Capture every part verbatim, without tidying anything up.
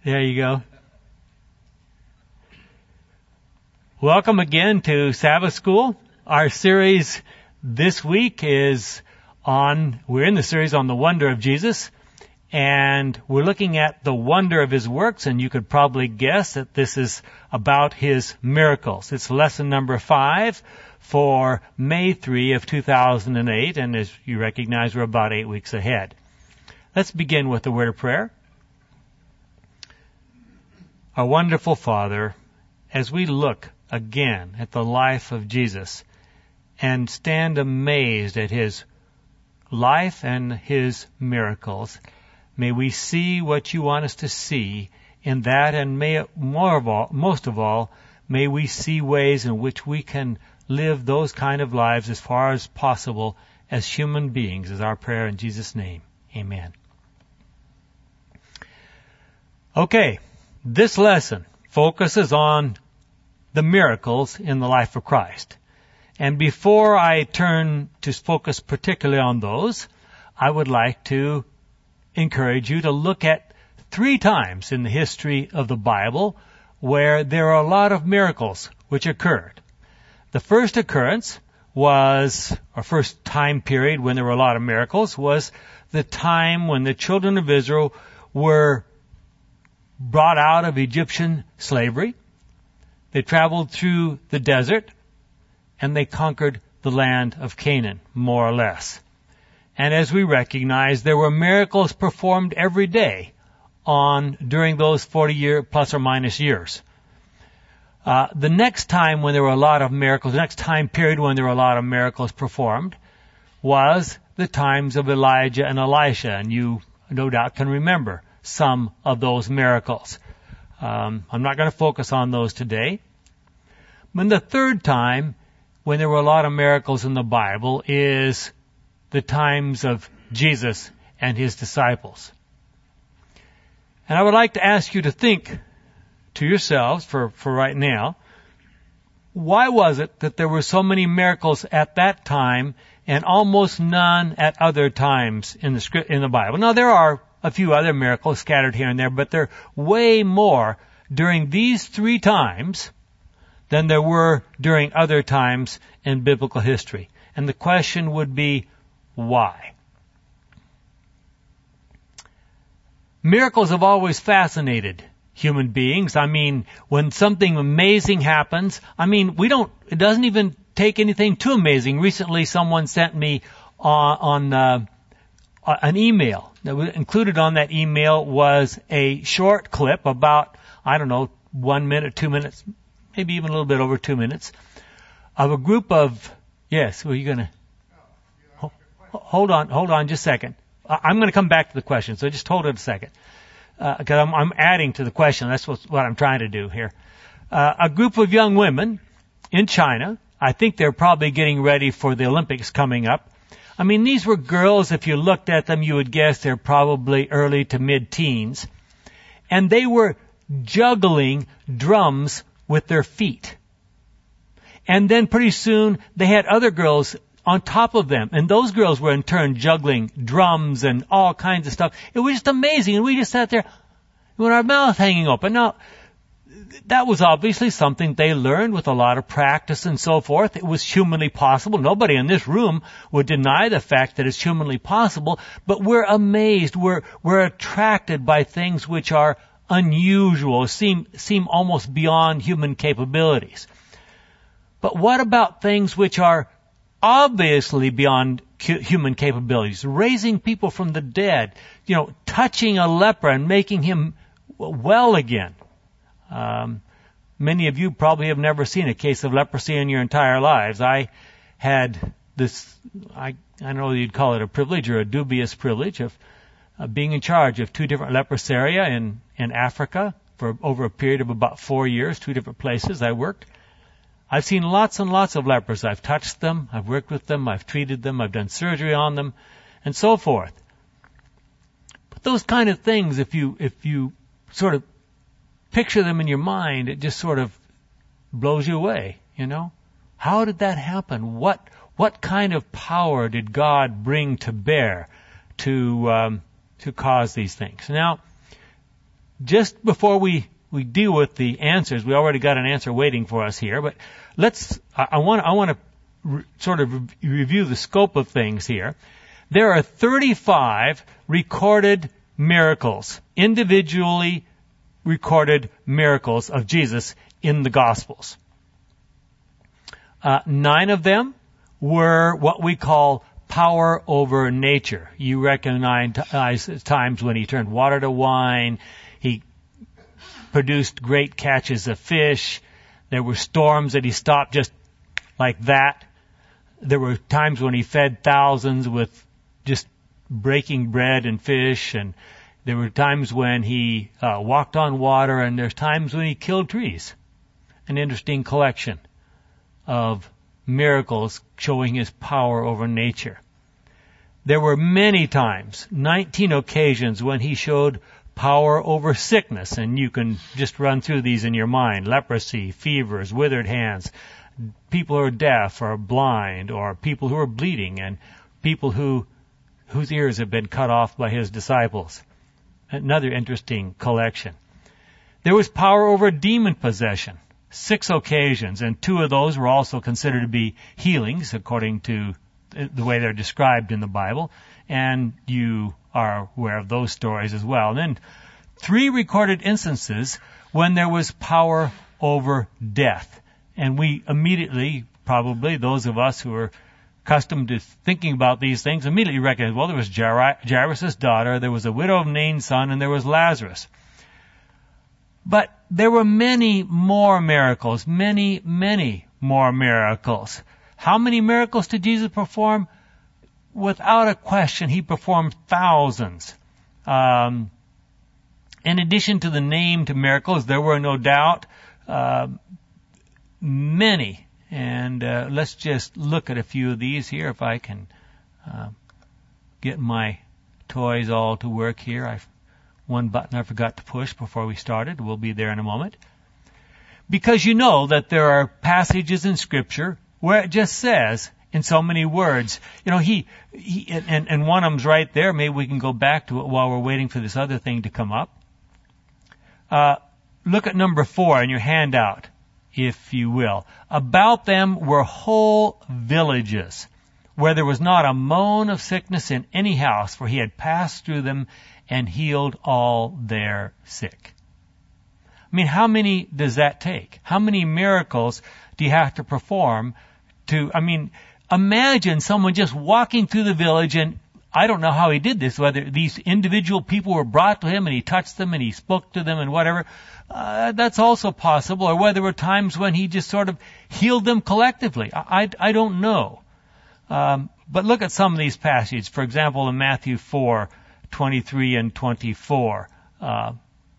There you go. Welcome again to Sabbath School. Our series this week is on, we're in the series on the wonder of Jesus, and we're looking at the wonder of His works, and you could probably guess that this is about His miracles. It's lesson number five for May third of two thousand eight, and as you recognize, we're about eight weeks ahead. Let's begin with the word of prayer. Our wonderful Father, as we look again at the life of Jesus and stand amazed at His life and His miracles, may we see what You want us to see in that, and may more of all, most of all, may we see ways in which we can live those kind of lives as far as possible as human beings, is our prayer in Jesus' name. Amen. Okay. This lesson focuses on the miracles in the life of Christ. And before I turn to focus particularly on those, I would like to encourage you to look at three times in the history of the Bible where there are a lot of miracles which occurred. The first occurrence was, or first time period when there were a lot of miracles, was the time when the children of Israel were brought out of Egyptian slavery. They traveled through the desert, and they conquered the land of Canaan, more or less. And as we recognize, there were miracles performed every day on during those forty year plus or minus years. Uh, the next time when there were a lot of miracles, the next time period when there were a lot of miracles performed was the times of Elijah and Elisha, and you no doubt can remember some of those miracles. Um, I'm not going to focus on those today. But the third time when there were a lot of miracles in the Bible is the times of Jesus and His disciples. And I would like to ask you to think to yourselves for, for right now, why was it that there were so many miracles at that time and almost none at other times in the script, in the Bible? Now, there are a few other miracles scattered here and there, but there are way more during these three times than there were during other times in biblical history. And the question would be, why? Miracles have always fascinated human beings. I mean, when something amazing happens, I mean, we don't, it doesn't even take anything too amazing. Recently, someone sent me on, on uh, an email. Included on that email was a short clip about, I don't know, one minute, two minutes, maybe even a little bit over two minutes, of a group of, yes, were you going to, hold on, hold on just a second. I'm going to come back to the question, so just hold it a second, because uh, I'm, I'm adding to the question. That's what, what I'm trying to do here. Uh, a group of young women in China, I think they're probably getting ready for the Olympics coming up. I mean, these were girls, if you looked at them, you would guess they're probably early to mid-teens. And they were juggling drums with their feet. And then pretty soon they had other girls on top of them. And those girls were in turn juggling drums and all kinds of stuff. It was just amazing. And we just sat there with our mouth hanging open. Now, that was obviously something they learned with a lot of practice and so forth. It was humanly possible. Nobody in this room would deny the fact that it's humanly possible, but we're amazed. We're, we're attracted by things which are unusual, seem, seem almost beyond human capabilities. But what about things which are obviously beyond human capabilities? Raising people from the dead, you know, touching a leper and making him well again. Um, many of you probably have never seen a case of leprosy in your entire lives. I had this, I, I don't know whether you'd call it a privilege or a dubious privilege of uh, being in charge of two different leprosaria in, in Africa for over a period of about four years, two different places I worked. I've seen lots and lots of lepers. I've touched them, I've worked with them, I've treated them, I've done surgery on them, and so forth. But those kind of things, if you, if you sort of picture them in your mind, it just sort of blows you away, you know? How did that happen? What what kind of power did God bring to bear to um, to cause these things? Now, just before we, we deal with the answers, we already got an answer waiting for us here, but let's, I, I want, I want to re- sort of re- review the scope of things here. There are thirty-five recorded miracles, individually recorded miracles of Jesus in the Gospels. Uh, nine of them were what we call power over nature. You recognize times when he turned water to wine, he produced great catches of fish, there were storms that he stopped just like that. There were times when he fed thousands with just breaking bread and fish, and there were times when he uh, walked on water, and there's times when he killed trees. An interesting collection of miracles showing his power over nature. There were many times, nineteen occasions, when he showed power over sickness, and you can just run through these in your mind. Leprosy, fevers, withered hands, people who are deaf or blind, or people who are bleeding, and people who whose ears have been cut off by his disciples. Another interesting collection. There was power over demon possession. Six occasions, and two of those were also considered to be healings, according to the way they're described in the Bible, and you are aware of those stories as well. And then three recorded instances when there was power over death. And we immediately, probably those of us who are accustomed to thinking about these things, immediately recognize, well, there was Jairus' daughter, there was a widow of Nain's son, and there was Lazarus. But there were many more miracles, many, many more miracles. How many miracles did Jesus perform? Without a question, he performed thousands. Um, in addition to the named miracles, there were no doubt uh, many. And uh, let's just look at a few of these here, if I can uh, get my toys all to work here. I've one button I forgot to push before we started. We'll be there in a moment. Because you know that there are passages in Scripture where it just says, in so many words, you know, he, he and, and one of them's right there. Maybe we can go back to it while we're waiting for this other thing to come up. Uh, look at number four in your handout, if you will. About them were whole villages, where there was not a moan of sickness in any house, for he had passed through them and healed all their sick. I mean, how many does that take? How many miracles do you have to perform to, I mean, imagine someone just walking through the village, and I don't know how he did this, whether these individual people were brought to him and he touched them and he spoke to them and whatever. Uh, that's also possible. Or whether there were times when he just sort of healed them collectively. I, I, I don't know. Um, but look at some of these passages. For example, in Matthew four, twenty-three and twenty-four. Uh,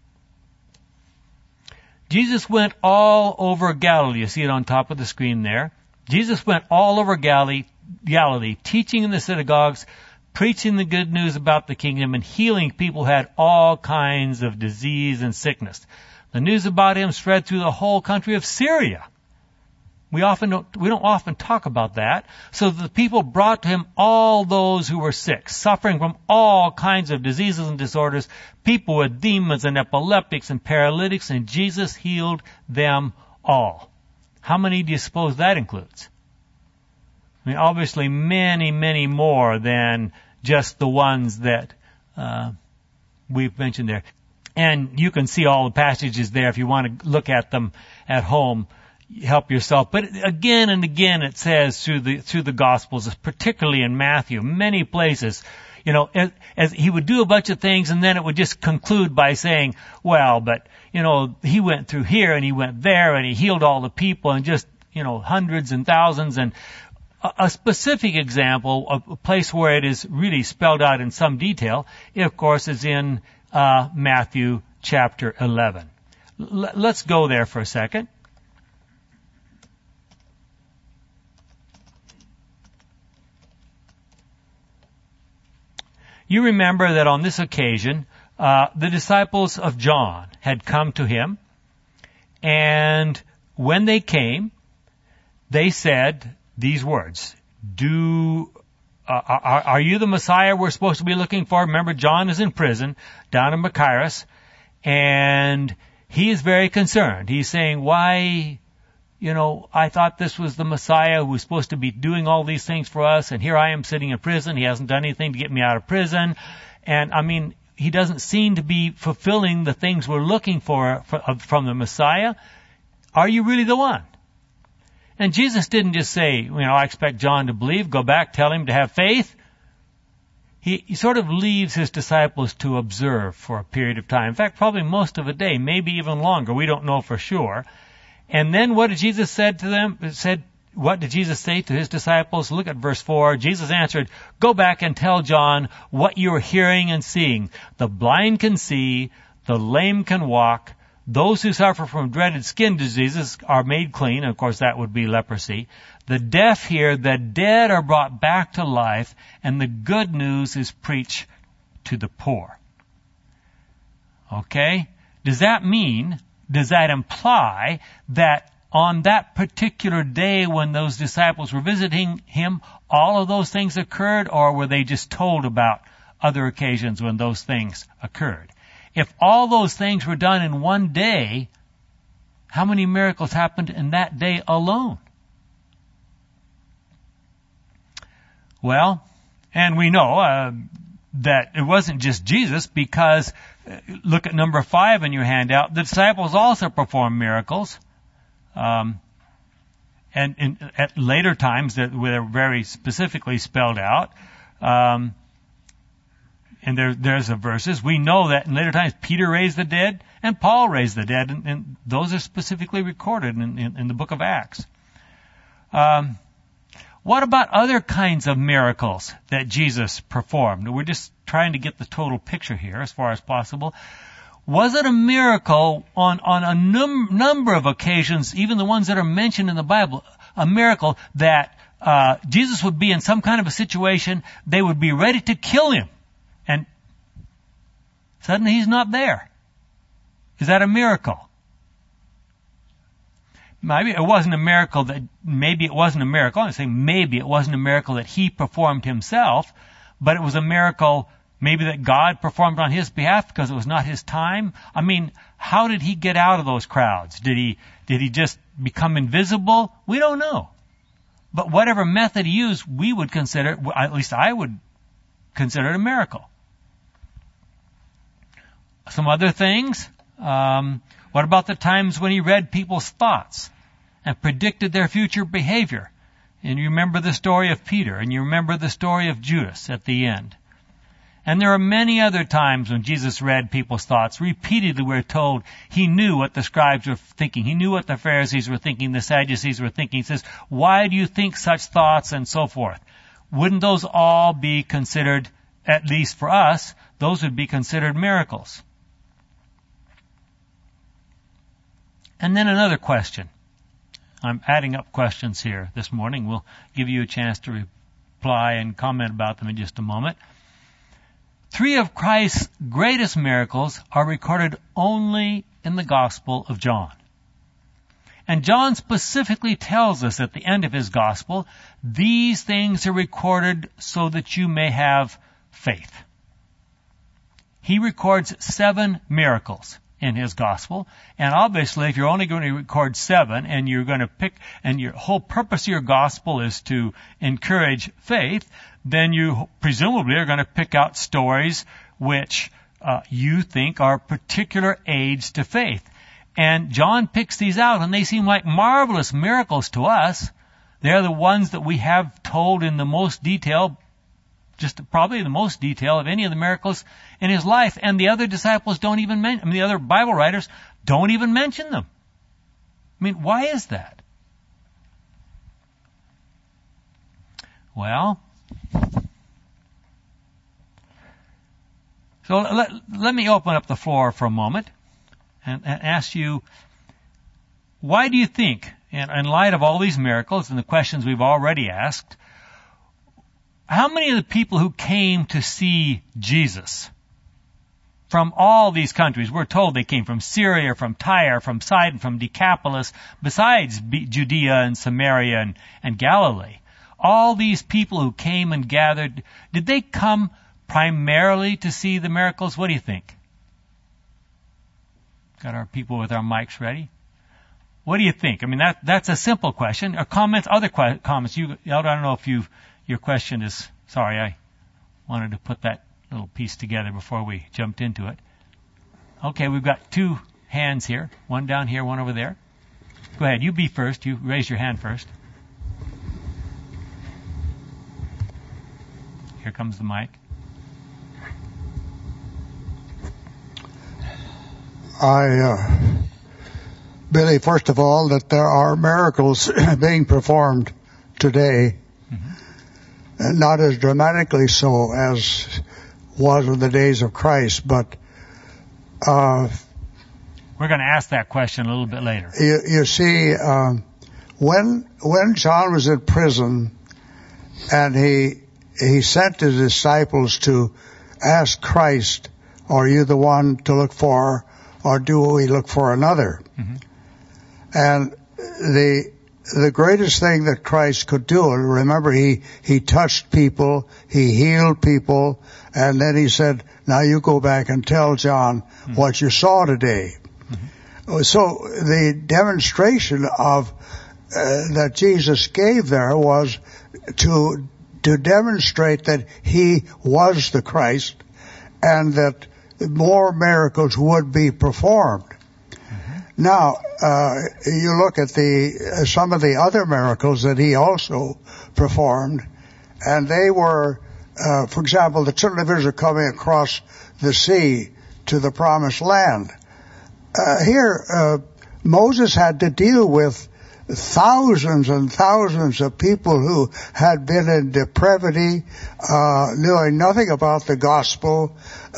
Jesus went all over Galilee. You see it on top of the screen there. Jesus went all over Galilee, Galilee, teaching in the synagogues, preaching the good news about the kingdom, and healing people who had all kinds of disease and sickness. The news about him spread through the whole country of Syria. We often don't, we don't often talk about that. So the people brought to him all those who were sick, suffering from all kinds of diseases and disorders, people with demons and epileptics and paralytics, and Jesus healed them all. How many do you suppose that includes? I mean, obviously many, many more than just the ones that uh, we've mentioned there. And you can see all the passages there if you want to look at them at home. Help yourself. But again and again it says through the through the Gospels, particularly in Matthew, many places, you know, as, as he would do a bunch of things, and then it would just conclude by saying, well, but, you know, he went through here and he went there and he healed all the people, and just, you know, hundreds and thousands. And a, a specific example of a place where it is really spelled out in some detail, it, of course, is in uh, Matthew chapter eleven. L- let's go there for a second. You remember that on this occasion, uh, the disciples of John had come to him, and when they came, they said these words, do, uh, are, are you the Messiah we're supposed to be looking for? Remember, John is in prison down in Machaerus, And he is very concerned. He's saying, why, you know, I thought this was the Messiah who was supposed to be doing all these things for us, and here I am sitting in prison. He hasn't done anything to get me out of prison. And, I mean, he doesn't seem to be fulfilling the things we're looking for from the Messiah. Are you really the one? And Jesus didn't just say, you know, I expect John to believe, go back, tell him to have faith. He, he sort of leaves his disciples to observe for a period of time. In fact, probably most of a day, maybe even longer. We don't know for sure. And then what did Jesus said to them? Said, what did Jesus say to his disciples? Look at verse four. Jesus answered, go back and tell John what you are hearing and seeing. The blind can see, the lame can walk, those who suffer from dreaded skin diseases are made clean. Of course, that would be leprosy. The deaf hear, the dead are brought back to life, and the good news is preached to the poor. Okay? Does that mean, does that imply that on that particular day when those disciples were visiting him, all of those things occurred, or were they just told about other occasions when those things occurred? If all those things were done in one day, how many miracles happened in that day alone? Well, and we know uh, that it wasn't just Jesus, because uh, look at number five in your handout. The disciples also performed miracles. Um, and in, at later times that were very specifically spelled out. Um, and there, there's the verses. We know that in later times Peter raised the dead and Paul raised the dead, and, and those are specifically recorded in, in, in the book of Acts. Um, what about other kinds of miracles that Jesus performed? We're just trying to get the total picture here as far as possible. Was it a miracle on, on a num- number of occasions, even the ones that are mentioned in the Bible, a miracle that uh, Jesus would be in some kind of a situation, they would be ready to kill him, and suddenly he's not there? Is that a miracle? Maybe it wasn't a miracle that, maybe it wasn't a miracle, I'm saying maybe it wasn't a miracle that he performed himself, but it was a miracle maybe that God performed on his behalf because it was not his time. I mean, how did he get out of those crowds? Did he, did he just become invisible? We don't know. But whatever method he used, we would consider, at least I would consider it a miracle. Some other things. Um, what about the times when he read people's thoughts and predicted their future behavior? And you remember the story of Peter, and you remember the story of Judas at the end. And there are many other times when Jesus read people's thoughts. Repeatedly we're told he knew what the scribes were thinking. He knew what the Pharisees were thinking, the Sadducees were thinking. He says, why do you think such thoughts, and so forth? Wouldn't those all be considered, at least for us, those would be considered miracles? And then another question. I'm adding up questions here this morning. We'll give you a chance to reply and comment about them in just a moment. Three of Christ's greatest miracles are recorded only in the Gospel of John. And John specifically tells us at the end of his Gospel, these things are recorded so that you may have faith. He records seven miracles in his Gospel, and obviously if you're only going to record seven and you're going to pick, and your whole purpose of your Gospel is to encourage faith, then you presumably are going to pick out stories which uh, you think are particular aids to faith. And John picks these out, and they seem like marvelous miracles to us. They're the ones that we have told in the most detail, just probably the most detail of any of the miracles in his life. And the other disciples don't even mention, I mean, the other Bible writers don't even mention them. I mean, why is that? Well, so let, let me open up the floor for a moment and, and ask you, why do you think, in, in light of all these miracles and the questions we've already asked, how many of the people who came to see Jesus from all these countries, we're told they came from Syria, from Tyre, from Sidon, from Decapolis, besides Judea and Samaria and, and Galilee, all these people who came and gathered, did they come primarily to see the miracles? What do you think? Got our people with our mics ready. What do you think? I mean, that that's a simple question. Or comments, other que- comments. You, Elder, I don't know if you your question is. Sorry, I wanted to put that little piece together before we jumped into it. Okay, we've got two hands here. One down here, one over there. Go ahead. You be first. You raise your hand first. Here comes the mic. I uh, believe, first of all, that there are miracles being performed today, mm-hmm. and not as dramatically so as was in the days of Christ, but uh, we're going to ask that question a little bit later. You, you see, um, when when John was in prison, and he he sent his disciples to ask Christ, "Are you the one to look for, or do we look for another?" Mm-hmm. And the the greatest thing that Christ could do, and remember, he he touched people, he healed people, and then he said, "Now you go back and tell John mm-hmm. what you saw today." Mm-hmm. So the demonstration of uh, that Jesus gave there was to to demonstrate that he was the Christ, and that more miracles would be performed. Mm-hmm. Now, uh, you look at the uh, some of the other miracles that he also performed, and they were, uh, for example, the children of Israel coming across the sea to the promised land. Uh, here, uh, Moses had to deal with thousands and thousands of people who had been in depravity, uh, knowing nothing about the gospel.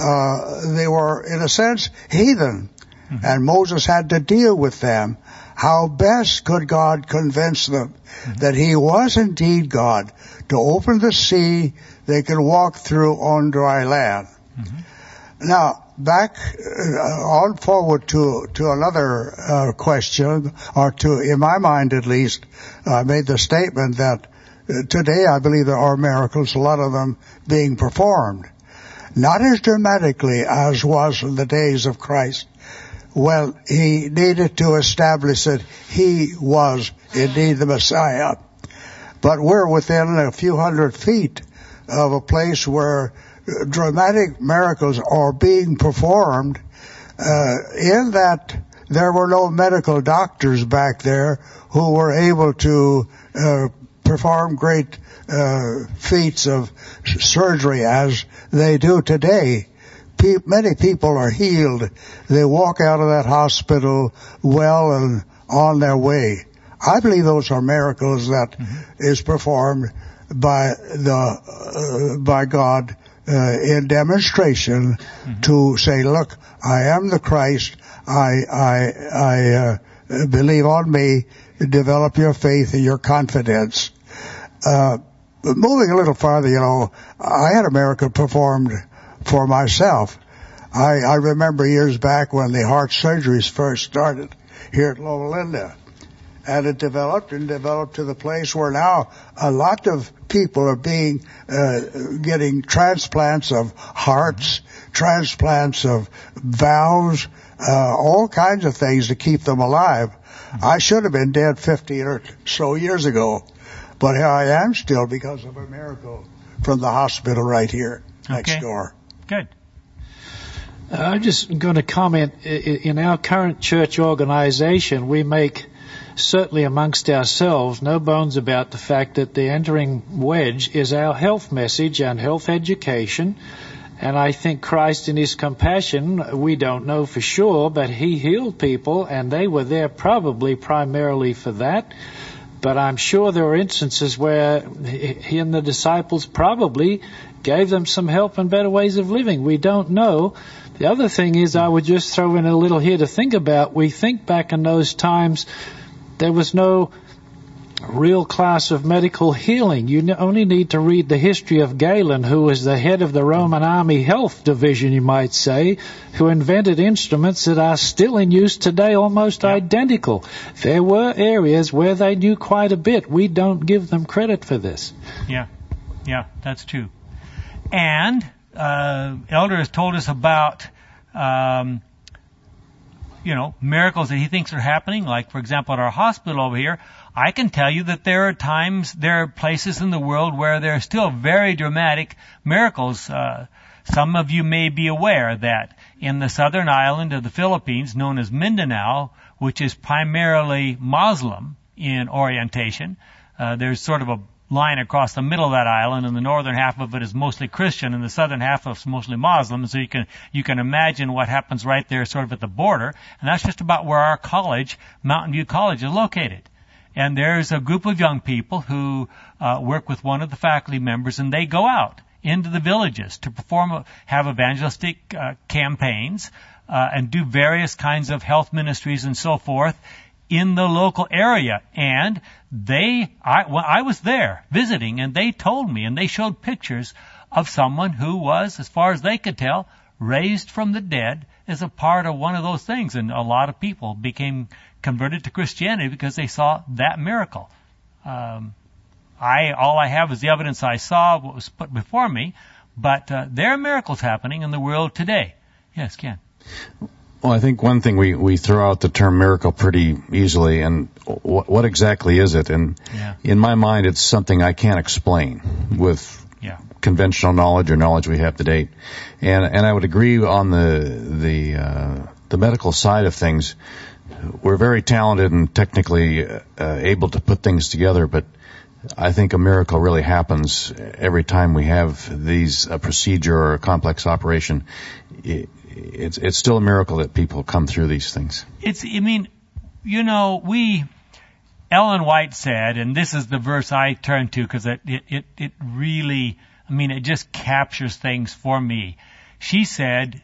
Uh, they were, in a sense, heathen. Mm-hmm. And Moses had to deal with them. How best could God convince them mm-hmm. that he was indeed God, to open the sea they could walk through on dry land? Mm-hmm. Now, back uh, on forward to to another uh, question, or to, in my mind at least, I uh, made the statement that uh, today I believe there are miracles, a lot of them being performed. Not as dramatically as was in the days of Christ. Well, he needed to establish that he was indeed the Messiah. But we're within a few hundred feet of a place where dramatic miracles are being performed, uh, in that there were no medical doctors back there who were able to uh, perform great uh, feats of surgery as they do today. Pe- many people are healed. They walk out of that hospital well and on their way. I believe those are miracles that mm-hmm. is performed by the uh, by God uh, in demonstration mm-hmm. to say, look, I am the Christ. I I I uh, believe on me. Develop your faith and your confidence. Uh, but moving a little farther, you know, I had a miracle performed for myself. I, I remember years back when the heart surgeries first started here at Loma Linda. And it developed and developed to the place where now a lot of people are being, uh, getting transplants of hearts, transplants of valves, uh, all kinds of things to keep them alive. I should have been dead fifteen or so years ago, but here I am still because of a miracle from the hospital right here next okay. door. Good. Uh, I'm just going to comment, in our current church organization, we make, certainly amongst ourselves, no bones about the fact that the entering wedge is our health message and health education. And I think Christ in his compassion, we don't know for sure, but he healed people, and they were there probably primarily for that. But I'm sure there were instances where he and the disciples probably gave them some help and better ways of living. We don't know. The other thing is, I would just throw in a little here to think about. We think back in those times, there was no real class of medical healing. You only need to read the history of Galen, who was the head of the Roman Army Health Division, you might say, who invented instruments that are still in use today, almost yeah. identical. There were areas where they knew quite a bit. We don't give them credit for this. Yeah, yeah, that's true. And uh, Elder has told us about um, you know, miracles that he thinks are happening, like, for example, at our hospital over here, I can tell you that there are times, there are places in the world where there are still very dramatic miracles. Uh, some of you may be aware that in the southern island of the Philippines, known as Mindanao, which is primarily Muslim in orientation, uh, there's sort of a line across the middle of that island, and the northern half of it is mostly Christian, and the southern half is mostly Muslim. So you can you can imagine what happens right there, sort of at the border, and that's just about where our college, Mountain View College, is located. And there's a group of young people who uh, work with one of the faculty members, and they go out into the villages to perform, have evangelistic uh, campaigns, uh, and do various kinds of health ministries and so forth in the local area. And they, I, well, I was there visiting, and they told me, and they showed pictures of someone who was, as far as they could tell, raised from the dead as a part of one of those things. And a lot of people became converted to Christianity because they saw that miracle. Um, I, all I have is the evidence I saw, what was put before me, but uh, there are miracles happening in the world today. Yes, Ken. Well, I think one thing we, we throw out the term miracle pretty easily, and what, what exactly is it? And yeah. in my mind, it's something I can't explain with yeah. conventional knowledge or knowledge we have to date. And and I would agree on the the uh, the medical side of things. We're very talented and technically uh, able to put things together, but I think a miracle really happens every time we have these a procedure or a complex operation. It, it's it's still a miracle that people come through these things. It's I mean, you know, we Ellen White said, and this is the verse I turn to because it, it it it really, I mean, it just captures things for me. She said,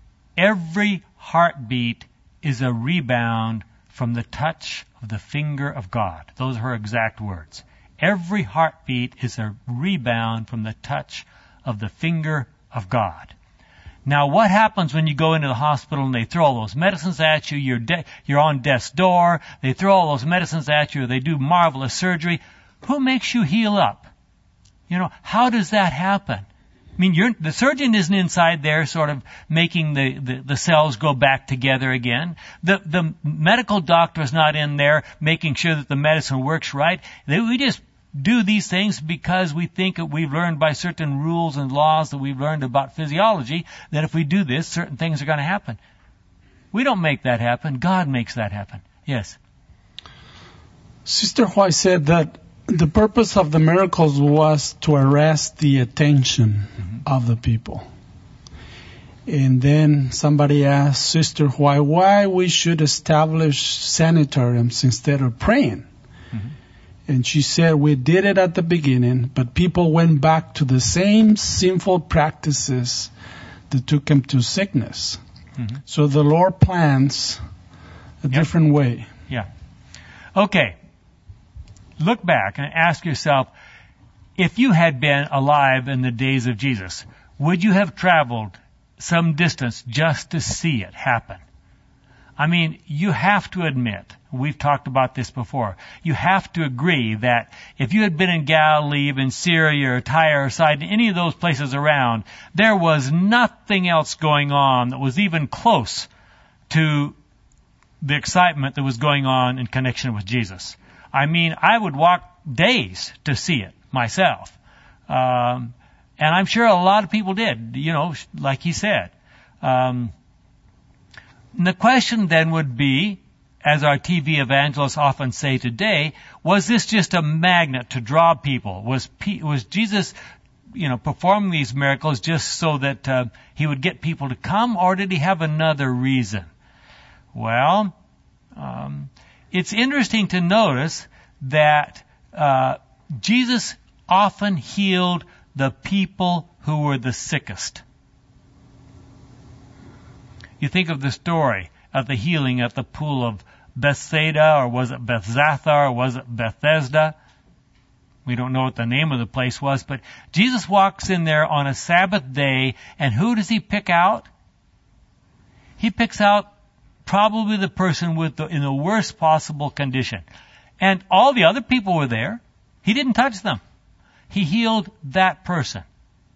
"Every heartbeat is a rebound from the touch of the finger of God." Those are her exact words. Every heartbeat is a rebound from the touch of the finger of God. Now, what happens when you go into the hospital and they throw all those medicines at you? You're de- you're on death's door. They throw all those medicines at you. They do marvelous surgery. Who makes you heal up? You know, how does that happen? I mean, you're, the surgeon isn't inside there sort of making the, the, the cells go back together again. The, the medical doctor is not in there making sure that the medicine works right. They, we just do these things because we think that we've learned by certain rules and laws that we've learned about physiology that if we do this, certain things are going to happen. We don't make that happen. God makes that happen. Yes. Sister White said that the purpose of the miracles was to arrest the attention mm-hmm. of the people. And then somebody asked Sister White why we should establish sanatoriums instead of praying. Mm-hmm. And she said we did it at the beginning, but people went back to the same sinful practices that took them to sickness. Mm-hmm. So the Lord plans a yep. different way. Yeah. Okay. Look back and ask yourself, if you had been alive in the days of Jesus, would you have traveled some distance just to see it happen? I mean, you have to admit, we've talked about this before, you have to agree that if you had been in Galilee, in Syria or Tyre or Sidon, any of those places around, there was nothing else going on that was even close to the excitement that was going on in connection with Jesus. I mean, I would walk days to see it myself. Um, and I'm sure a lot of people did, you know, like he said. Um, the question then would be, as our T V evangelists often say today, was this just a magnet to draw people? Was P- was Jesus, you know, performing these miracles just so that uh, he would get people to come, or did he have another reason? Well, um, it's interesting to notice that uh, Jesus often healed the people who were the sickest. You think of the story of the healing at the pool of Bethsaida, or was it Bethzatha, or was it Bethesda? We don't know what the name of the place was, but Jesus walks in there on a Sabbath day, and who does he pick out? He picks out probably the person with the, in the worst possible condition. And all the other people were there. He didn't touch them. He healed that person.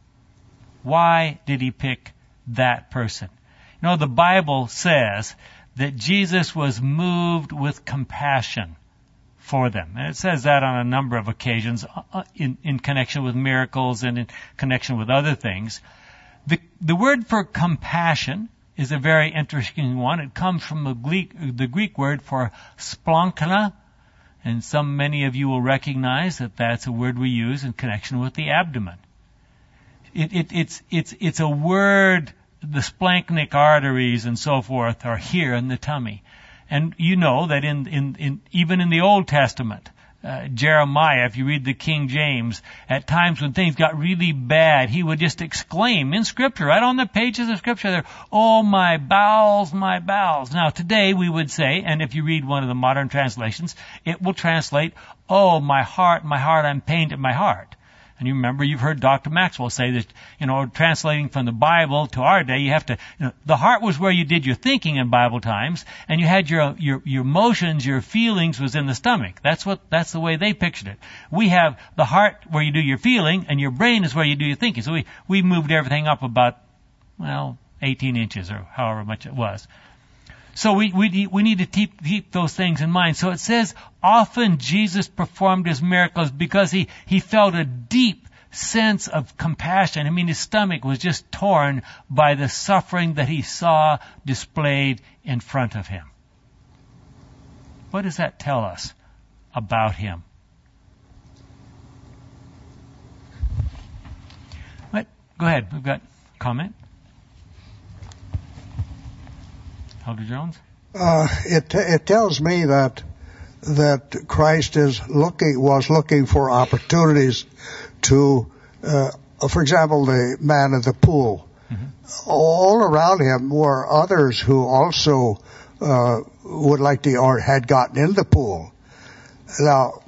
Why did he pick that person? You know, the Bible says that Jesus was moved with compassion for them. And it says that on a number of occasions in, in connection with miracles and in connection with other things. The, the word for compassion is a very interesting one. It comes from the Greek, the Greek word for splanchna, and some, many of you will recognize that that's a word we use in connection with the abdomen. It, it, it's, it's, it's a word, the splanchnic arteries and so forth are here in the tummy. And you know that in, in, in even in the Old Testament, uh, Jeremiah, if you read the King James, at times when things got really bad, he would just exclaim in Scripture, right on the pages of Scripture there, "Oh, my bowels, my bowels." Now today we would say, and if you read one of the modern translations, it will translate, "Oh, my heart, my heart, I'm pained at my heart." And you remember, you've heard Doctor Maxwell say that, you know, translating from the Bible to our day, you have to, you know, the heart was where you did your thinking in Bible times, and you had your, your, your emotions, your feelings was in the stomach. That's what, that's the way they pictured it. We have the heart where you do your feeling, and your brain is where you do your thinking. So we, we moved everything up about, well, eighteen inches or however much it was. So we, we, we need to keep, keep those things in mind. So it says, often Jesus performed his miracles because he, he felt a deep sense of compassion. I mean, his stomach was just torn by the suffering that he saw displayed in front of him. What does that tell us about him? What? Go ahead. We've got a comment. Elder Jones? Uh, it it tells me that that Christ is looking was looking for opportunities to, uh, for example, the man at the pool. Mm-hmm. All around him were others who also uh, would like to or had gotten in the pool. Now,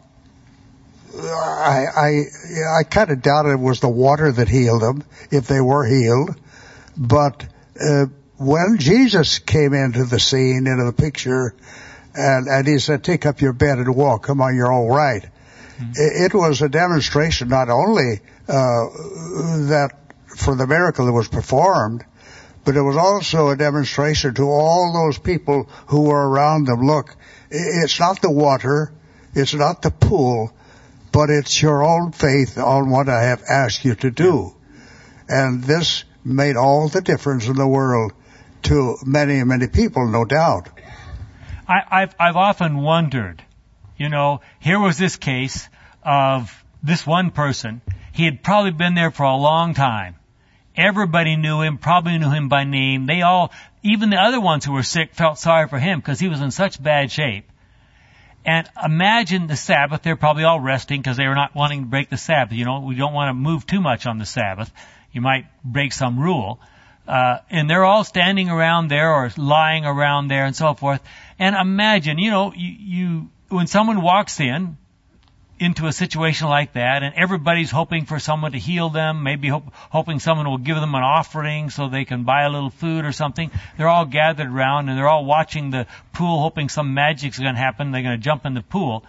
I I I kind of doubted it was the water that healed them, if they were healed, but. Uh, When Jesus came into the scene, into the picture, and, and he said, "Take up your bed and walk. Come on, you're all right." Mm-hmm. It, it was a demonstration not only uh, that for the miracle that was performed, but it was also a demonstration to all those people who were around them. Look, it's not the water, it's not the pool, but it's your own faith on what I have asked you to do. And this made all the difference in the world to many, many people, no doubt. I, I've, I've often wondered, you know, here was this case of this one person. He had probably been there for a long time. Everybody knew him, probably knew him by name. They all, even the other ones who were sick, felt sorry for him because he was in such bad shape. And imagine the Sabbath. They're probably all resting because they were not wanting to break the Sabbath. You know, we don't want to move too much on the Sabbath. You might break some rule. Uh, and they're all standing around there or lying around there and so forth. And imagine, you know, you, you, when someone walks in, into a situation like that, and everybody's hoping for someone to heal them, maybe hope, hoping someone will give them an offering so they can buy a little food or something. They're all gathered around and they're all watching the pool, hoping some magic's going to happen. They're going to jump in the pool.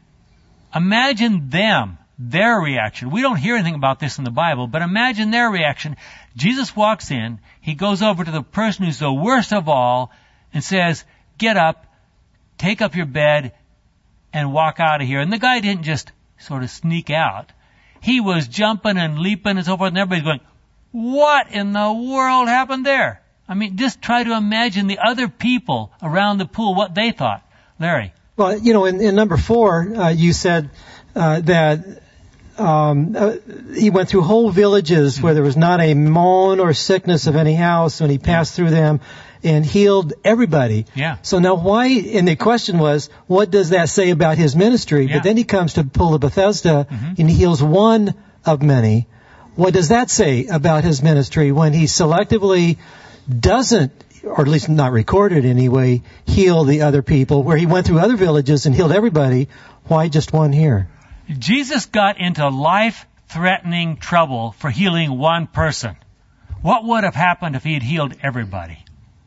Imagine them. Their reaction. We don't hear anything about this in the Bible, but imagine their reaction. Jesus walks in, he goes over to the person who's the worst of all and says, "Get up, take up your bed, and walk out of here." And the guy didn't just sort of sneak out. He was jumping and leaping and so forth, and everybody's going, "What in the world happened there?" I mean, just try to imagine the other people around the pool, what they thought. Larry? Well, you know, in, in number four, uh, you said uh, that Um, uh, he went through whole villages where there was not a moan or sickness of any house, and he passed through them and healed everybody. Yeah. So now why, and the question was, what does that say about his ministry? Yeah. But then he comes to the pool of Bethesda mm-hmm. and he heals one of many. What does that say about his ministry when he selectively doesn't, or at least not recorded anyway, heal the other people, where he went through other villages and healed everybody? Why just one here? Jesus got into life-threatening trouble for healing one person. What would have happened if he had healed everybody?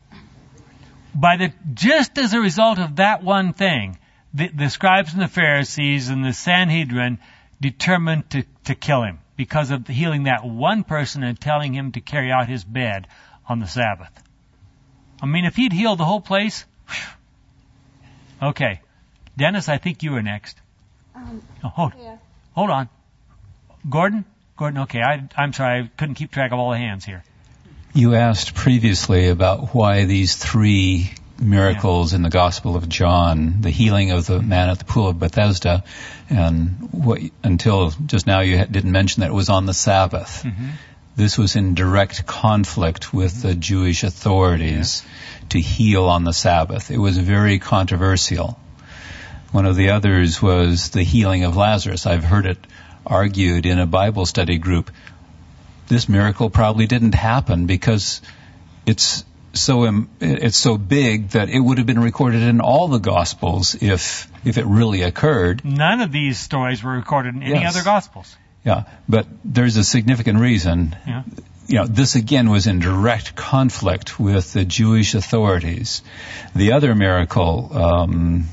By the, just as a result of that one thing, the, the scribes and the Pharisees and the Sanhedrin determined to, to kill him because of healing that one person and telling him to carry out his bed on the Sabbath. I mean, if he'd healed the whole place, Okay. Dennis, I think you were next. Um, oh, hold, yeah. hold on. Gordon? Gordon, okay. I, I'm sorry. I couldn't keep track of all the hands here. You asked previously about why these three miracles yeah. in the Gospel of John, the healing of the man at the pool of Bethesda, and what, until just now you didn't mention that it was on the Sabbath. Mm-hmm. This was in direct conflict with the Jewish authorities yeah. to heal on the Sabbath. It was very controversial. One of the others was the healing of Lazarus. I've heard it argued in a Bible study group. This miracle probably didn't happen because it's so it's so big that it would have been recorded in all the Gospels if if it really occurred. None of these stories were recorded in any yes. other Gospels. Yeah, but there's a significant reason. Yeah. You know, this again was in direct conflict with the Jewish authorities. The other miracle, um,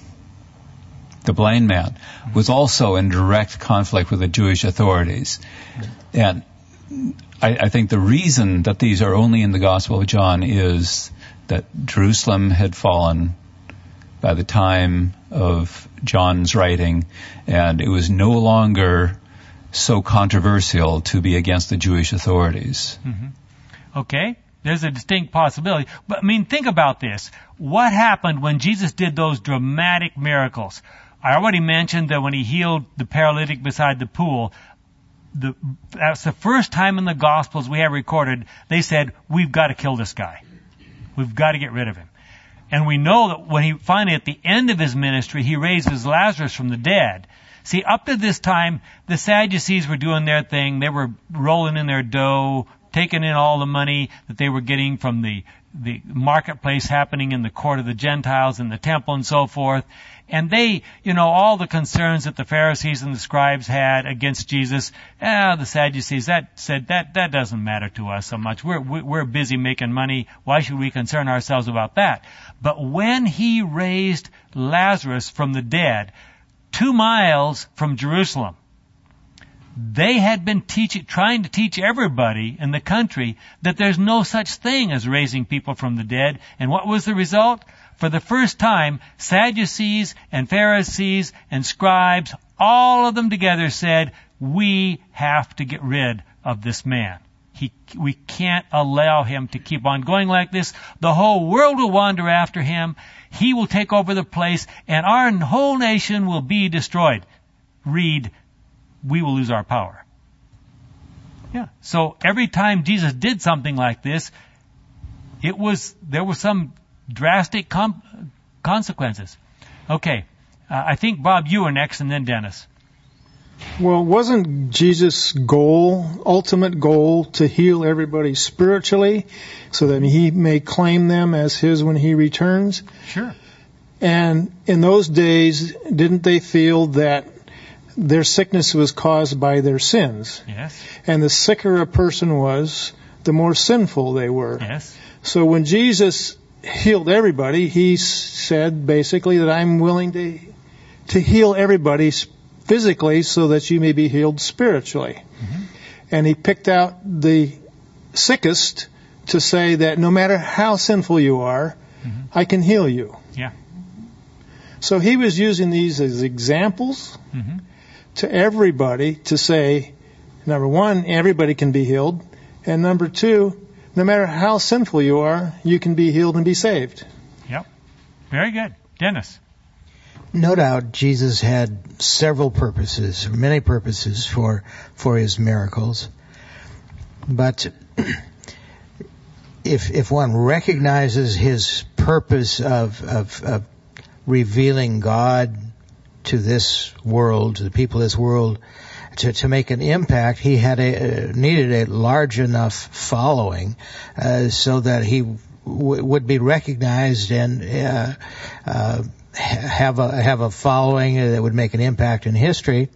the blind man, was also in direct conflict with the Jewish authorities. And I, I think the reason that these are only in the Gospel of John is that Jerusalem had fallen by the time of John's writing, and it was no longer so controversial to be against the Jewish authorities. Mm-hmm. Okay, there's a distinct possibility. But, I mean, think about this. What happened when Jesus did those dramatic miracles? I already mentioned that when he healed the paralytic beside the pool, the, that's the first time in the Gospels we have recorded, they said, we've got to kill this guy. We've got to get rid of him. And we know that when he finally, at the end of his ministry, he raises Lazarus from the dead. See, up to this time, the Sadducees were doing their thing. They were rolling in their dough, taking in all the money that they were getting from the, the marketplace happening in the court of the Gentiles and the temple and so forth. And they, you know, all the concerns that the Pharisees and the scribes had against Jesus, ah, the Sadducees, that said, that, that doesn't matter to us so much. We're, we're busy making money. Why should we concern ourselves about that? But when he raised Lazarus from the dead, two miles from Jerusalem, they had been teaching, trying to teach everybody in the country that there's no such thing as raising people from the dead. And what was the result? For the first time, Sadducees and Pharisees and scribes, all of them together said, we have to get rid of this man. He, we can't allow him to keep on going like this. The whole world will wander after him. He will take over the place, and our whole nation will be destroyed. Read, we will lose our power. Yeah. So every time Jesus did something like this, it was there were some drastic com- consequences. Okay. Uh, I think, Bob, you were next, and then Dennis. Well, wasn't Jesus' goal, ultimate goal, to heal everybody spiritually so that he may claim them as his when he returns? Sure. And in those days, didn't they feel that their sickness was caused by their sins? Yes. And the sicker a person was, the more sinful they were. Yes. So when Jesus healed everybody, he said basically that I'm willing to to heal everybody physically so that you may be healed spiritually. Mm-hmm. And he picked out the sickest to say that no matter how sinful you are, mm-hmm. I can heal you. Yeah. So he was using these as examples mm-hmm. to everybody to say, number one, everybody can be healed, and number two, no matter how sinful you are, you can be healed and be saved. Yep. Very good. Dennis. No doubt Jesus had several purposes, many purposes for for his miracles. But if if one recognizes his purpose of of, of revealing God to this world, to the people of this world, to, to make an impact, he had a, uh, needed a large enough following uh, so that he w- would be recognized and uh, uh, have a have a following that would make an impact in history.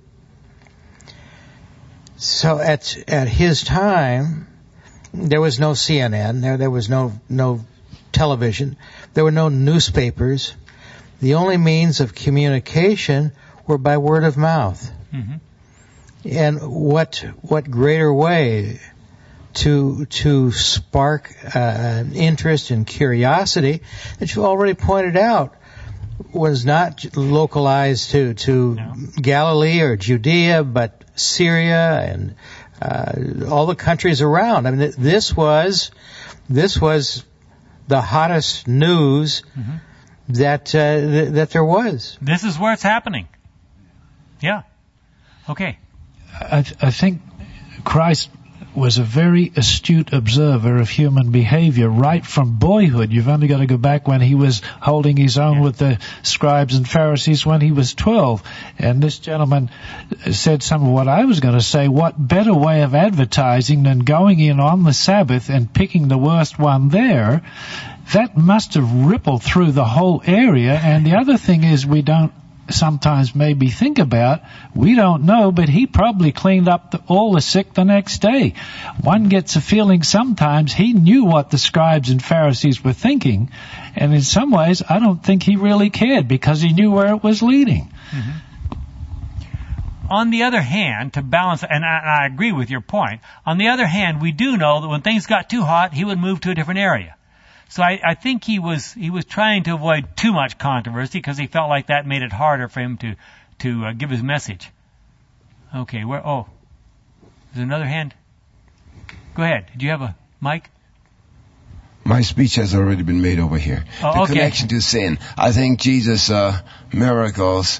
So at at his time, there was no C N N, there there was no no television, there were no newspapers. The only means of communication were by word of mouth. Mm-hmm. And what what greater way to to spark uh, an interest and curiosity that you already pointed out was not localized to to No. Galilee or Judea, but Syria and uh, all the countries around. I mean, this was this was the hottest news Mm-hmm. that uh, th- that there was. This is where it's happening. Yeah. Okay. I, th- I think Christ was a very astute observer of human behavior right from boyhood. You've only got to go back when he was holding his own Yeah. with the scribes and Pharisees when he was twelve. And this gentleman said some of what I was going to say. What better way of advertising than going in on the Sabbath and picking the worst one there? That must have rippled through the whole area. And the other thing is we don't sometimes maybe think about, we don't know, but he probably cleaned up the, all the sick the next day. One gets a feeling sometimes he knew what the scribes and Pharisees were thinking, and in some ways I don't think he really cared because he knew where it was leading. Mm-hmm. On the other hand, to balance, and I, and I agree with your point, on the other hand, we do know that when things got too hot, he would move to a different area. So I, I think he was he was trying to avoid too much controversy because he felt like that made it harder for him to to uh, give his message. Okay, where? Oh, there's another hand. Go ahead. Did you have a mic? My speech has already been made over here. Oh, the okay. connection to sin. I think Jesus' uh, miracles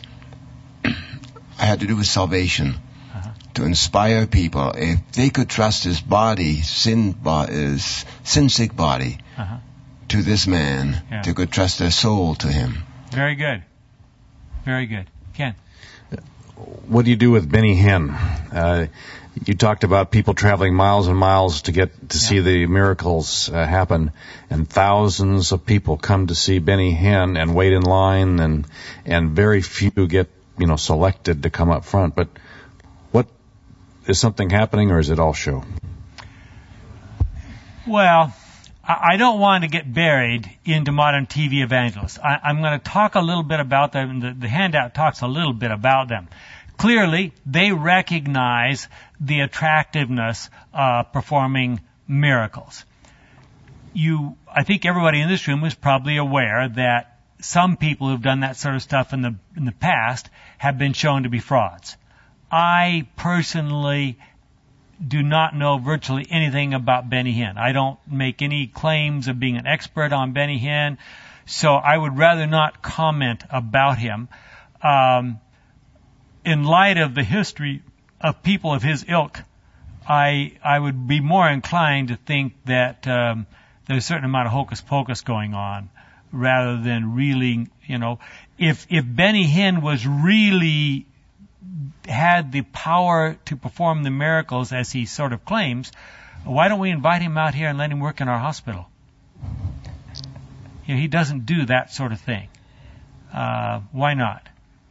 had to do with salvation. Uh-huh. To inspire people. If they could trust his body, sin, bo- his sin-sick body, Uh-huh. to this man, Yeah. they could trust their soul to him. Very good. Very good. Ken. What do you do with Benny Hinn? Uh, you talked about people traveling miles and miles to get to Yeah. see the miracles uh, happen, and thousands of people come to see Benny Hinn and wait in line, and and very few get you know selected to come up front. But what is something happening, or is it all show? Well, I I don't want to get buried into modern T V evangelists. I, I'm going to talk a little bit about them. The, the handout talks a little bit about them. Clearly, they recognize the attractiveness of performing miracles. You, I think everybody in this room is probably aware that some people who've done that sort of stuff in the in the past have been shown to be frauds. I personally do not know virtually anything about Benny Hinn. I don't make any claims of being an expert on Benny Hinn, so I would rather not comment about him. Um, in light of the history of people of his ilk, I I would be more inclined to think that um, there's a certain amount of hocus pocus going on, rather than really, you know, if if Benny Hinn was really had the power to perform the miracles as he sort of claims, why don't we invite him out here and let him work in our hospital? You know, he doesn't do that sort of thing. Uh, why not?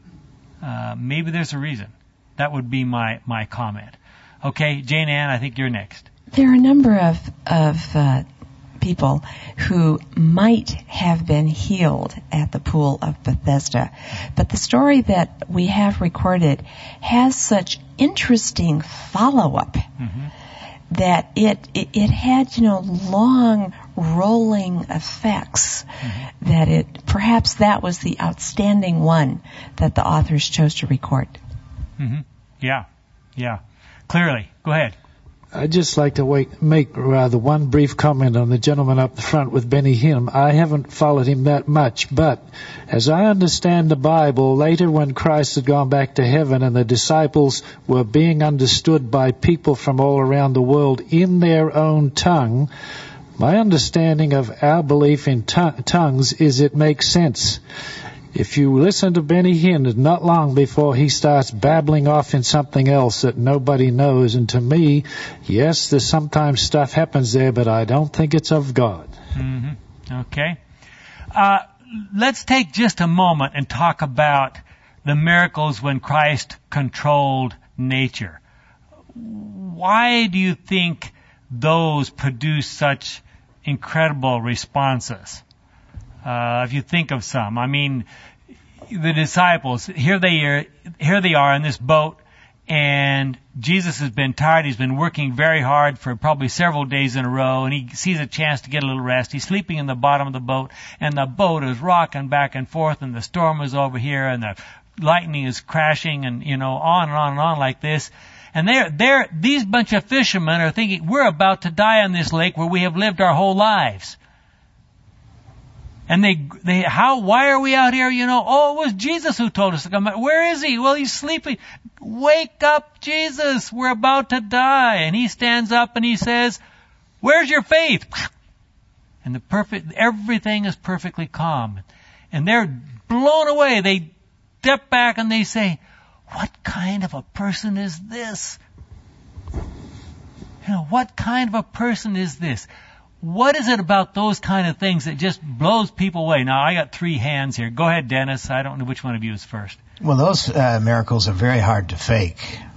Uh, maybe there's a reason. That would be my, my comment. Okay, Jane Ann, I think you're next. There are a number of, of uh, people who might have been healed at the pool of Bethesda. But the story that we have recorded has such interesting follow-up mm-hmm. that it, it, it had, you know, long rolling effects mm-hmm. that it, perhaps that was the outstanding one that the authors chose to record. Mm-hmm. Yeah, yeah. Clearly. Go ahead. I'd just like to wait, make rather one brief comment on the gentleman up the front with Benny Hinn. I haven't followed him that much, but as I understand the Bible, later when Christ had gone back to heaven and the disciples were being understood by people from all around the world in their own tongue, my understanding of our belief in t- tongues is it makes sense. If you listen to Benny Hinn, not long before he starts babbling off in something else that nobody knows. And to me, yes, there's sometimes stuff happens there, but I don't think it's of God. Mm-hmm. Okay. Uh, let's take just a moment and talk about the miracles when Christ controlled nature. Why do you think those produce such incredible responses? Uh, if you think of some, I mean, the disciples, here they are, here they are in this boat, and Jesus has been tired. He's been working very hard for probably several days in a row, and he sees a chance to get a little rest. He's sleeping in the bottom of the boat, and the boat is rocking back and forth, and the storm is over here, and the lightning is crashing, and, you know, on and on and on like this. And they're, they're, these bunch of fishermen are thinking, we're about to die on this lake where we have lived our whole lives. And they, they, how, why are we out here? You know, oh, it was Jesus who told us to come. Where is he? Well, he's sleeping. Wake up, Jesus. We're about to die. And he stands up and he says, where's your faith? And the perfect, everything is perfectly calm. And they're blown away. They step back and they say, what kind of a person is this? You know, what kind of a person is this? What is it about those kind of things that just blows people away? Now, I got three hands here. Go ahead, Dennis. I don't know which one of you is first. Well, those uh, miracles are very hard to fake.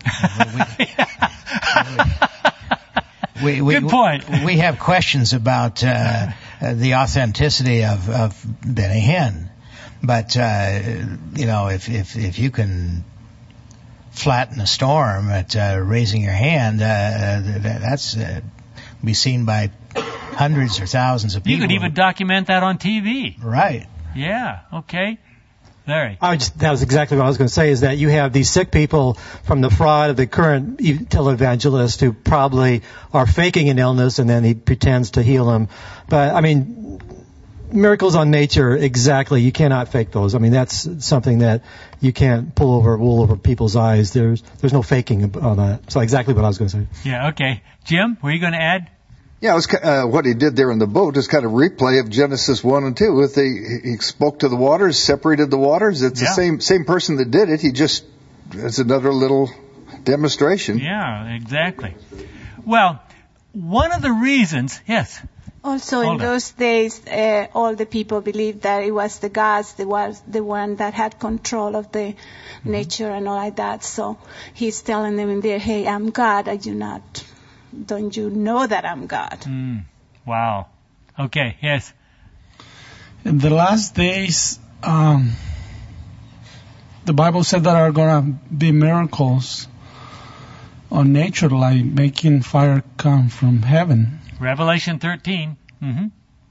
we, we, we, Good point. We have questions about uh, the authenticity of, of Benny Hinn. But, uh, you know, if, if, if you can flatten a storm at uh, raising your hand, uh, that's uh, be seen by hundreds or thousands of people. You could even document that on T V. Right. Yeah. Okay. Larry. I just, that was exactly what I was going to say, is that you have these sick people from the fraud of the current televangelist who probably are faking an illness and then he pretends to heal them. But, I mean, miracles on nature, exactly, you cannot fake those. I mean, that's something that you can't pull over wool over people's eyes. There's there's no faking on that. So exactly what I was going to say. Yeah, okay. Jim, were you going to add? Yeah, it was, uh, what he did there in the boat is kind of replay of Genesis one and two. If they, he spoke to the waters, separated the waters. It's yeah. the same same person that did it. He just, it's another little demonstration. Yeah, exactly. Well, one of the reasons, yes. Also, Hold in on. those days, uh, all the people believed that it was the gods, the was the one that had control of the mm-hmm. nature and all like that. So he's telling them in there, "Hey, I'm God. I do not. Don't you know that I'm God?" Mm. Wow. Okay. Yes. In the last days, um, the Bible said that are going to be miracles on nature, like making fire come from heaven. Revelation thirteen. Mm-hmm.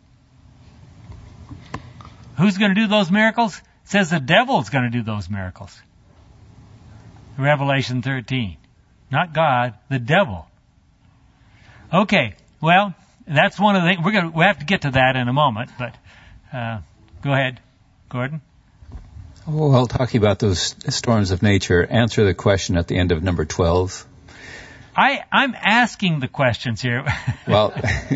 Who's going to do those miracles? It says the devil's going to do those miracles. Revelation thirteen. Not God, the devil. Okay, well, that's one of the things. We're going to, we have to get to that in a moment, but uh, go ahead, Gordon. Well, talking about those storms of nature, answer the question at the end of number twelve. I, I'm asking the questions here. Well,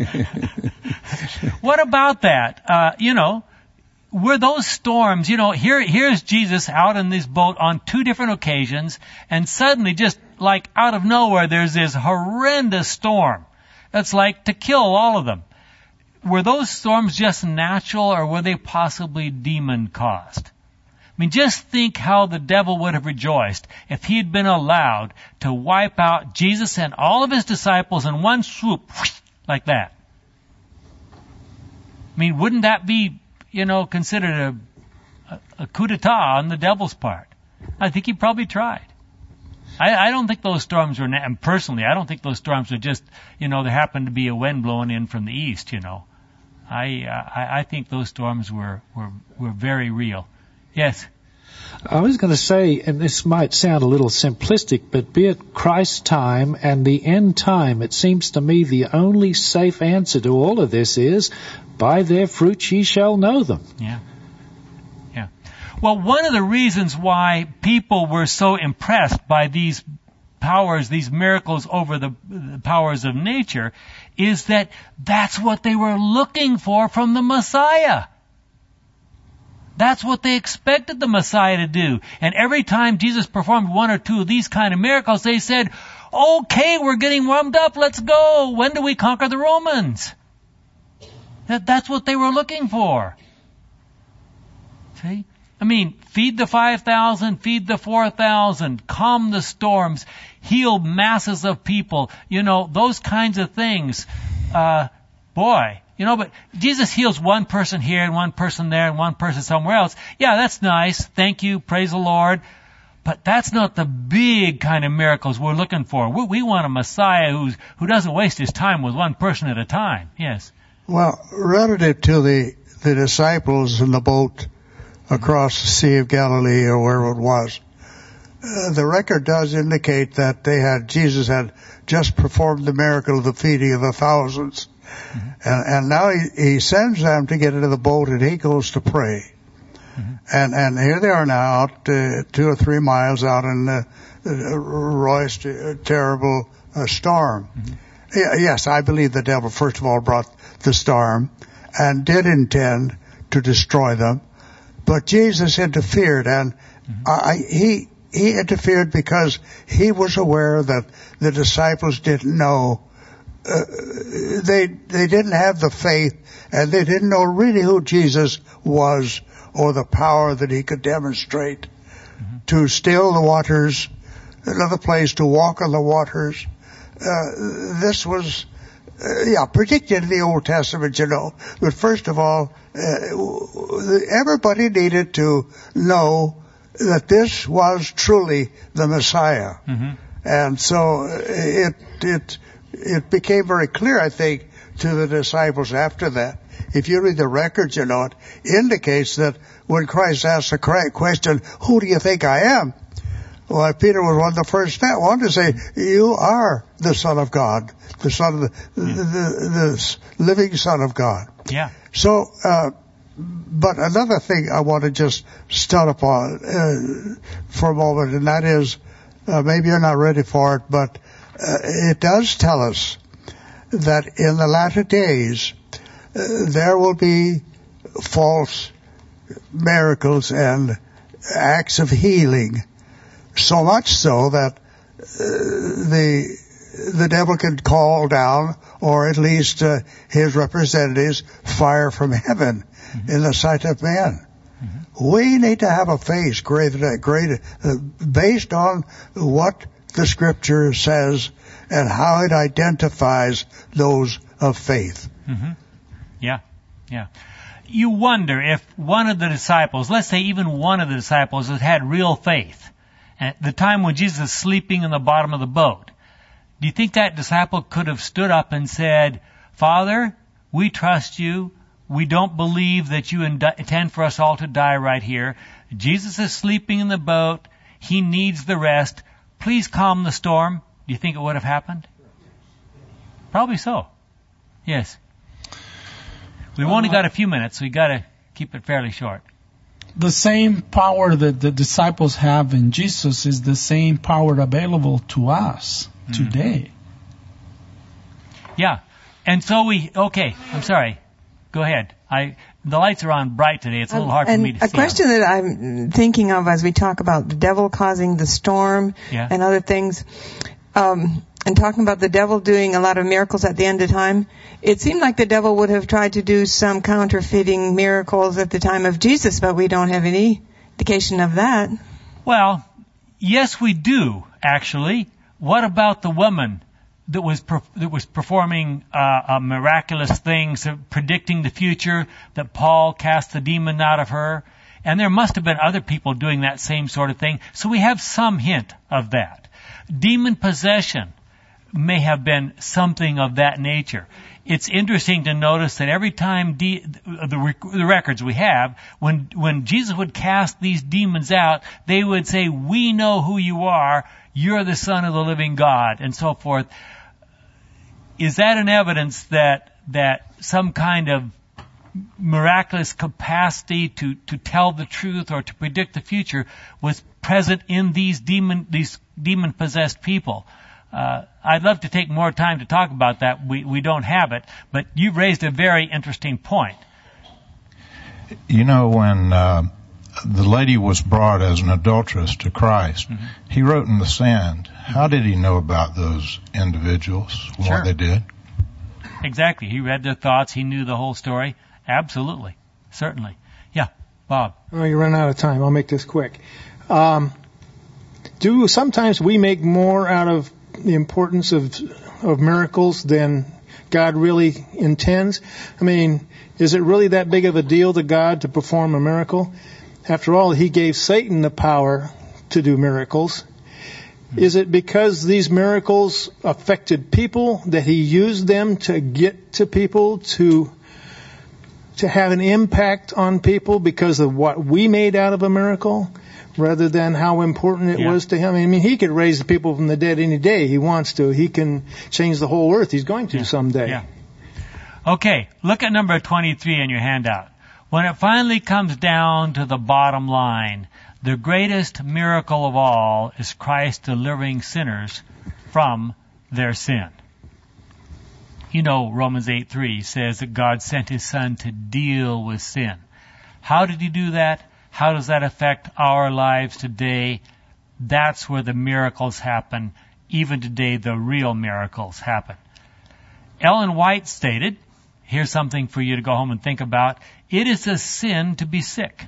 what about that? Uh, you know, were those storms, you know, here, here's Jesus out in this boat on two different occasions, and suddenly just like out of nowhere, there's this horrendous storm that's like to kill all of them. Were those storms just natural, or were they possibly demon caused? I mean, just think how the devil would have rejoiced if he'd been allowed to wipe out Jesus and all of his disciples in one swoop, like that. I mean, wouldn't that be, you know, considered a, a, a coup d'etat on the devil's part? I think he probably tried. I, I don't think those storms were, and personally, I don't think those storms were just, you know, there happened to be a wind blowing in from the east, you know. I, uh, I, I think those storms were, were, were very real. Yes. I was going to say, and this might sound a little simplistic, but be it Christ's time and the end time, it seems to me the only safe answer to all of this is, by their fruits ye shall know them. Yeah. Yeah. Well, one of the reasons why people were so impressed by these powers, these miracles over the, the powers of nature, is that that's what they were looking for from the Messiah. That's what they expected the Messiah to do. And every time Jesus performed one or two of these kind of miracles, they said, okay, we're getting warmed up, let's go. When do we conquer the Romans? That, that's what they were looking for. See? I mean, feed the five thousand, feed the four thousand, calm the storms, heal masses of people, you know, those kinds of things. Uh, boy. You know, but Jesus heals one person here and one person there and one person somewhere else. Yeah, that's nice. Thank you. Praise the Lord. But that's not the big kind of miracles we're looking for. We, we want a Messiah who's, who doesn't waste his time with one person at a time. Yes. Well, relative to the, the disciples in the boat across the Sea of Galilee or wherever it was, uh, the record does indicate that they had, Jesus had just performed the miracle of the feeding of the thousands. Mm-hmm. And, and now he, he sends them to get into the boat and he goes to pray. Mm-hmm. And, and here they are now out uh, two or three miles out in the uh, royous, uh, terrible uh, storm. Mm-hmm. Yeah, yes, I believe the devil, first of all, brought the storm and did intend to destroy them. But Jesus interfered, and mm-hmm. I, he he interfered because he was aware that the disciples didn't know. Uh, they they didn't have the faith, and they didn't know really who Jesus was or the power that he could demonstrate mm-hmm. to still the waters, another place to walk on the waters. Uh, this was, uh, yeah, predicted in the Old Testament, you know. But first of all, uh, everybody needed to know that this was truly the Messiah. Mm-hmm. And so it, it, it became very clear, I think, to the disciples after that. If you read the records, you know, it indicates that when Christ asked the question, who do you think I am? Well, Peter was one of the first one to say, you are the Son of God, the Son of the, mm. the, the, the living Son of God. Yeah. So, uh, but another thing I want to just start upon, uh, for a moment, and that is, uh, maybe you're not ready for it, but, uh, it does tell us that in the latter days, uh, there will be false miracles and acts of healing. So much so that uh, the the devil can call down, or at least uh, his representatives, fire from heaven mm-hmm. in the sight of man. Mm-hmm. We need to have a faith greater, greater, uh, based on what the Scripture says and how it identifies those of faith. Mm-hmm. Yeah, yeah. You wonder if one of the disciples, let's say even one of the disciples, has had real faith. At the time when Jesus is sleeping in the bottom of the boat, do you think that disciple could have stood up and said, Father, we trust you. We don't believe that you intend for us all to die right here. Jesus is sleeping in the boat. He needs the rest. Please calm the storm. Do you think it would have happened? Probably so. Yes. We've only got a few minutes, so we've got to keep it fairly short. The same power that the disciples have in Jesus is the same power available to us mm-hmm. today. Yeah. And so we, okay, I'm sorry. Go ahead. I, the lights are on bright today. It's a little hard um, for me to a see. A question them. that I'm thinking of as we talk about the devil causing the storm yeah. and other things, um, and talking about the devil doing a lot of miracles at the end of time, it seemed like the devil would have tried to do some counterfeiting miracles at the time of Jesus, but we don't have any indication of that. Well, yes, we do, actually. What about the woman that was per- that was performing uh, uh, miraculous things, uh, predicting the future, that Paul cast the demon out of her? And there must have been other people doing that same sort of thing. So we have some hint of that. Demon possession may have been something of that nature. It's interesting to notice that every time de- the, rec- the records we have, when when Jesus would cast these demons out, they would say, "We know who you are. You're the Son of the living God," and so forth. Is that an evidence that that some kind of miraculous capacity to, to tell the truth or to predict the future was present in these demon these demon possessed people? Uh, I'd love to take more time to talk about that. We we don't have it, but you've raised a very interesting point. You know, when uh, the lady was brought as an adulteress to Christ, mm-hmm. he wrote in the sand. How did he know about those individuals, what sure. they did? Exactly. He read their thoughts. He knew the whole story. Absolutely. Certainly. Yeah. Bob. Oh, you run out of time. I'll make this quick. Um, do sometimes we make more out of the importance of of miracles than God really intends? I mean, is it really that big of a deal to God to perform a miracle? After all, He gave Satan the power to do miracles? Is it because these miracles affected people that he used them to get to people, to to have an impact on people because of what we made out of a miracle, rather than how important it yeah. was to him? I mean, he could raise the people from the dead any day he wants to. He can change the whole earth. He's going to yeah. someday. Yeah. Okay, look at number twenty-three in your handout. When it finally comes down to the bottom line, the greatest miracle of all is Christ delivering sinners from their sin. You know, Romans eight three says that God sent his Son to deal with sin. How did he do that? How does that affect our lives today? That's where the miracles happen. Even today, the real miracles happen. Ellen White stated, here's something for you to go home and think about, it is a sin to be sick.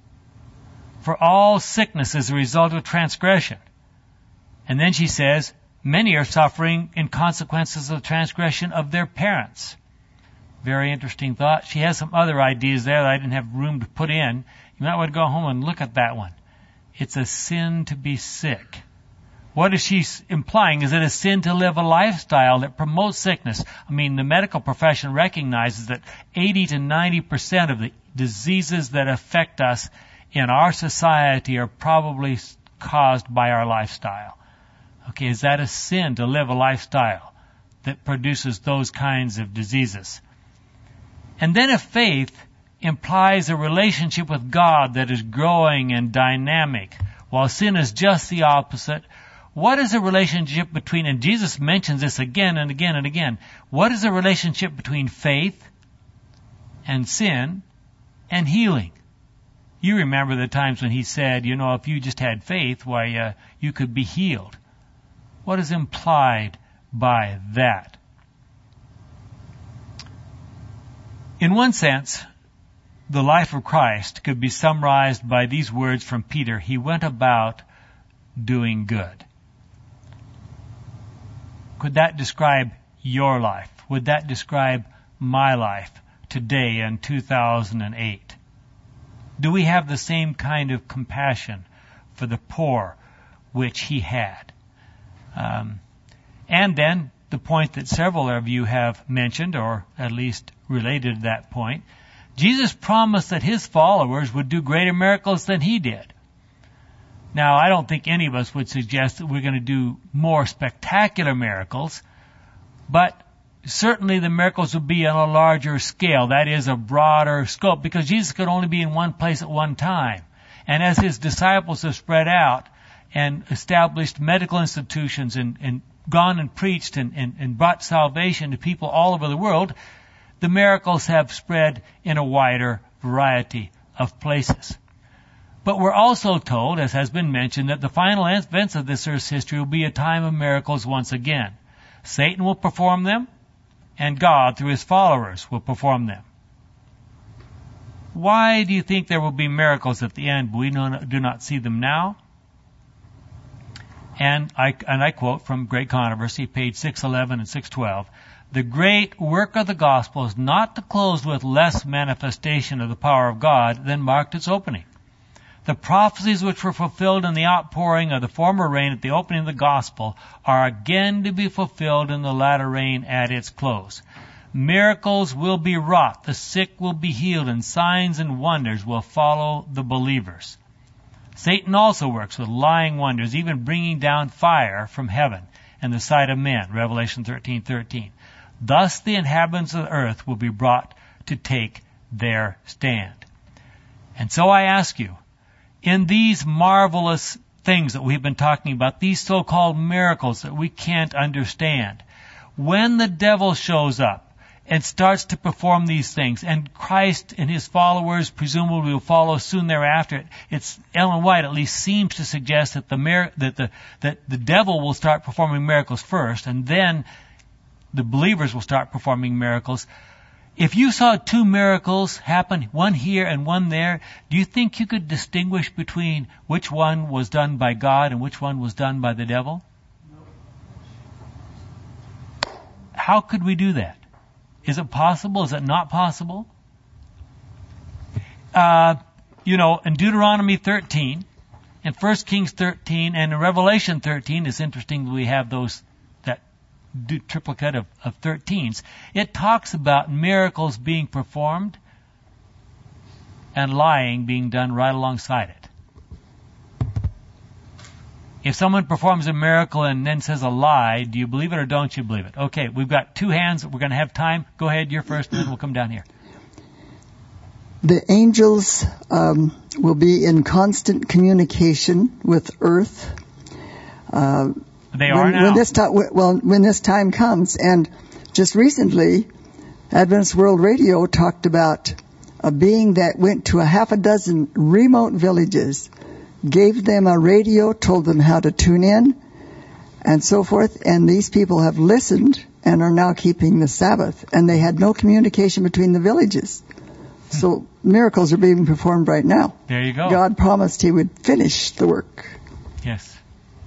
For all sickness is a result of transgression. And then she says, many are suffering in consequences of the transgression of their parents. Very interesting thought. She has some other ideas there that I didn't have room to put in. You might want to go home and look at that one. It's a sin to be sick. What is she implying? Is it a sin to live a lifestyle that promotes sickness? I mean, the medical profession recognizes that eighty to ninety percent of the diseases that affect us in our society are probably caused by our lifestyle. Okay, is that a sin to live a lifestyle that produces those kinds of diseases? And then if faith implies a relationship with God that is growing and dynamic, while sin is just the opposite, what is the relationship between, and Jesus mentions this again and again and again, what is the relationship between faith and sin and healing? You remember the times when he said, you know, if you just had faith, why, uh, you could be healed. What is implied by that? In one sense, the life of Christ could be summarized by these words from Peter. He went about doing good. Could that describe your life? Would that describe my life today in two thousand eight? Do we have the same kind of compassion for the poor which he had? Um, and then the point that several of you have mentioned, or at least related to that point, Jesus promised that his followers would do greater miracles than he did. Now, I don't think any of us would suggest that we're going to do more spectacular miracles, but certainly the miracles would be on a larger scale, that is, a broader scope, because Jesus could only be in one place at one time. And as his disciples have spread out and established medical institutions and, and gone and preached and, and, and brought salvation to people all over the world, the miracles have spread in a wider variety of places. But we're also told, as has been mentioned, that the final events of this earth's history will be a time of miracles once again. Satan will perform them, and God, through his followers, will perform them. Why do you think there will be miracles at the end, but we do not see them now? And I, and I quote from Great Controversy, page six eleven and six twelve, the great work of the gospel is not to close with less manifestation of the power of God than marked its opening. The prophecies which were fulfilled in the outpouring of the former rain at the opening of the gospel are again to be fulfilled in the latter rain at its close. Miracles will be wrought, the sick will be healed, and signs and wonders will follow the believers. Satan also works with lying wonders, even bringing down fire from heaven in the sight of men, Revelation thirteen thirteen. Thus the inhabitants of the earth will be brought to take their stand. And so I ask you, in these marvelous things that we've been talking about, these so-called miracles that we can't understand, when the devil shows up and starts to perform these things, and Christ and his followers presumably will follow soon thereafter, it's Ellen White at least seems to suggest that the mir- that the that the devil will start performing miracles first, and then the believers will start performing miracles. If you saw two miracles happen, one here and one there, do you think you could distinguish between which one was done by God and which one was done by the devil? How could we do that? Is it possible? Is it not possible? Uh, you know, in Deuteronomy thirteen in First Kings thirteen and in Revelation thirteen, it's interesting that we have those, that triplicate of, of thirteens. It talks about miracles being performed and lying being done right alongside it. If someone performs a miracle and then says a lie, do you believe it or don't you believe it? Okay, we've got two hands. We're going to have time. Go ahead, you're first, and then we'll come down here. The angels um, will be in constant communication with Earth. Uh, they when, are now. When this time, well, when this time comes, and just recently, Adventist World Radio talked about a being that went to a half a dozen remote villages, gave them a radio, told them how to tune in, and so forth. And these people have listened and are now keeping the Sabbath. And they had no communication between the villages. So miracles are being performed right now. There you go. God promised He would finish the work. Yes.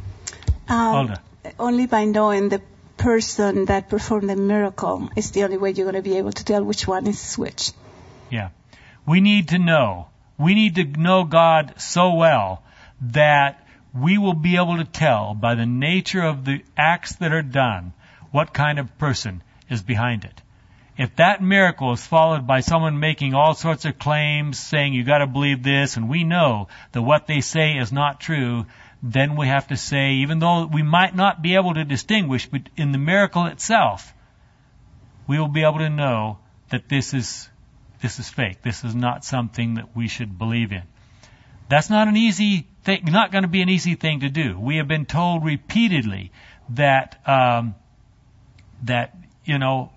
Um, only by knowing the person that performed the miracle is the only way you're going to be able to tell which one is which. Yeah. We need to know. We need to know God so well that we will be able to tell by the nature of the acts that are done what kind of person is behind it. If that miracle is followed by someone making all sorts of claims, saying you got to believe this, and we know that what they say is not true, then we have to say, even though we might not be able to distinguish, but in the miracle itself, we will be able to know that this is this is fake. This is not something that we should believe in. That's not an easy thing. Not going to be an easy thing to do. We have been told repeatedly that um, that you know.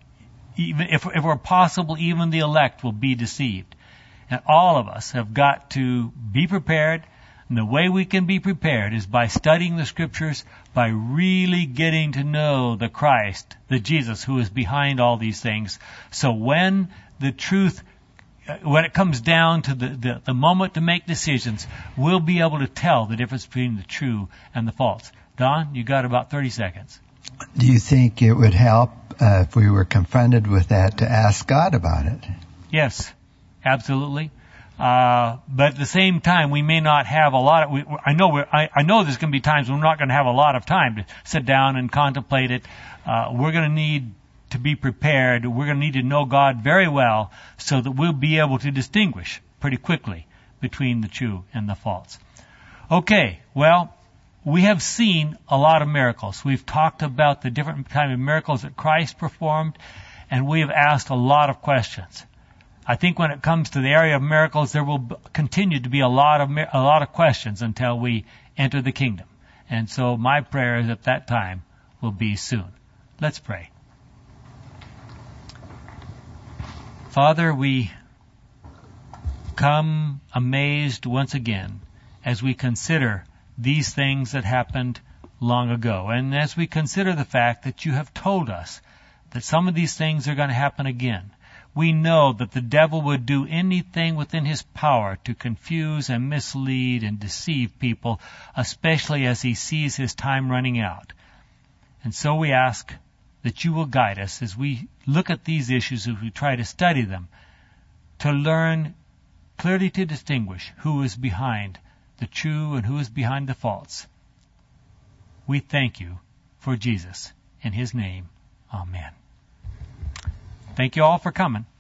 Even if, if we're possible, even the elect will be deceived. And all of us have got to be prepared. And the way we can be prepared is by studying the Scriptures, by really getting to know the Christ, the Jesus who is behind all these things. So when the truth, when it comes down to the, the, the moment to make decisions, we'll be able to tell the difference between the true and the false. Don, you got about thirty seconds. Do you think it would help uh, if we were confronted with that to ask God about it? Yes, absolutely. Uh, but at the same time, we may not have a lot of, we, I know we're, I, I know there's going to be times when we're not going to have a lot of time to sit down and contemplate it. Uh, we're going to need to be prepared. We're going to need to know God very well so that we'll be able to distinguish pretty quickly between the true and the false. Okay, well, we have seen a lot of miracles. We've talked about the different kind of miracles that Christ performed, and we have asked a lot of questions. I think when it comes to the area of miracles, there will continue to be a lot of a lot of questions until we enter the kingdom. And so my prayer is that that time will be soon. Let's pray. Father, we come amazed once again as we consider these things that happened long ago. And as we consider the fact that you have told us that some of these things are going to happen again, we know that the devil would do anything within his power to confuse and mislead and deceive people, especially as he sees his time running out. And so we ask that you will guide us as we look at these issues, as we try to study them, to learn clearly to distinguish who is behind the true and who is behind the false. We thank you for Jesus. In his name, amen. Thank you all for coming.